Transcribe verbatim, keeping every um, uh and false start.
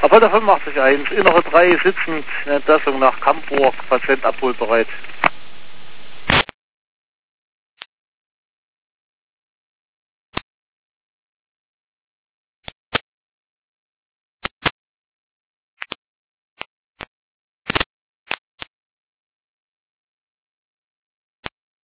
Apollo fünfundachtzig eins, innere drei sitzend, in Entlassung nach Kampburg, Patient abholbereit.